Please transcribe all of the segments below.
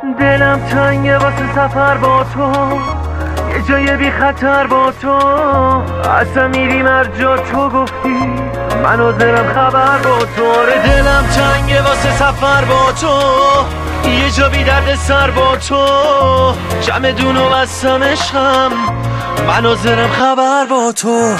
دلم تنگه واسه سفر با تو، یه جای بی خطر با تو. اصلا میریم هر جا تو گفتی، من حاضرم خبر با تو. دلم تنگه واسه سفر با تو، یه جا بی درد سر با تو. چمدون و بستم عشقم، من حاضرم خبر با تو.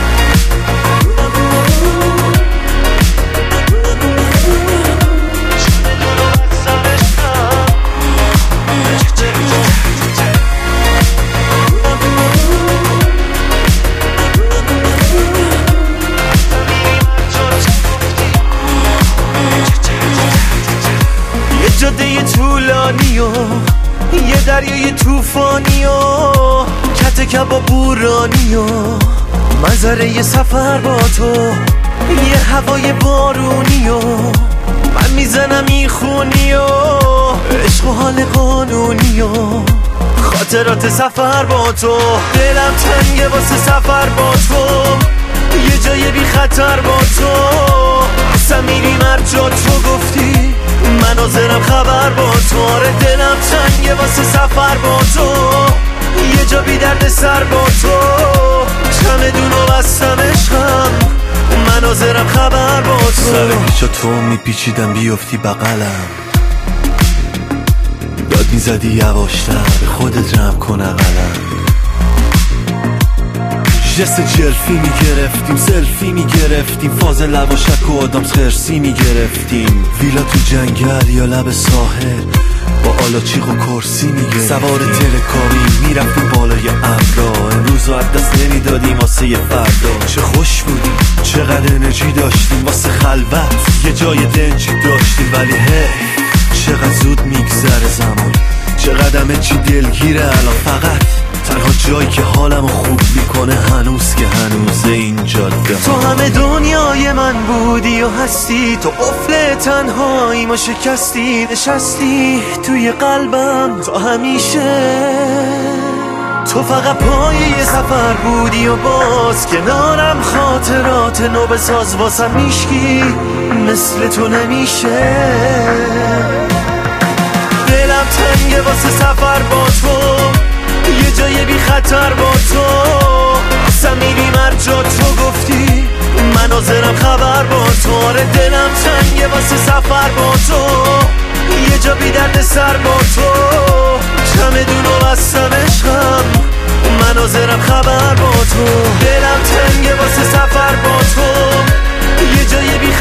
جاده طولانی و یه دریای توفانی و کت کباب بورانی و منظره یه سفر با تو، یه هوای بارونی و من میزنم میخونی و عشق و حال قانونی و خاطرات سفر با تو. دلم تنگه واسه سفر با تو، یه جای بی خطر با تو. اصلا میریم هر جا تو گفتی، من حاضرم خبر با تو. آره دلم تنگه واسه سفر با تو، یه جا بی درد سر با تو. چمدون و بستم عشقم، من حاضرم خبر با تو. سر پیچا تو میپیچیدم بیفتی بغلم، داد میزدی یواشتر به خودت جمع کن اقلم. جست جلفی میگرفتیم، سلفی میگرفتیم، فاز لواشک و آدم خرسی میگرفتیم. ویلا تو جنگل یا لب ساحل با آلاچیق و کرسی میگرفتیم. سوار تلکابین میرفتیم بالای ابرا، امروز رو از دست نمیدادیم واسه یه فردا. چه خوش بودیم، چقدر انرژی داشتیم واسه خلوت، یه جای دنجی داشتیم. ولی هی چقدر زود میگذره زمان، چقدر همه چی دلگیره الان. فقط تنها جایی که حالمو خوب میکنه هنوز که هنوزه این جاده. تو همه دنیای من بودی و هستی، تو قفل تنهاییمو شکستی. نشستی توی قلبم تا همیشه، تو فقط پای سفر بودی و باز کنارم خاطرات نو بساز. واسم میشکی مثل تو نمیشه. دلم تنگه واسه سفر با تو، یه جای بی خطر با تو. اصلا میریم هر جا تو گفتی، من حاضرم خبر با تو. آره دلم تنگه واسه سفر با تو، یه جا بی درد سر با تو. چمدون و بستم عشقم، من حاضرم خبر با تو. دلم تنگه واسه سفر با تو، یه جای بی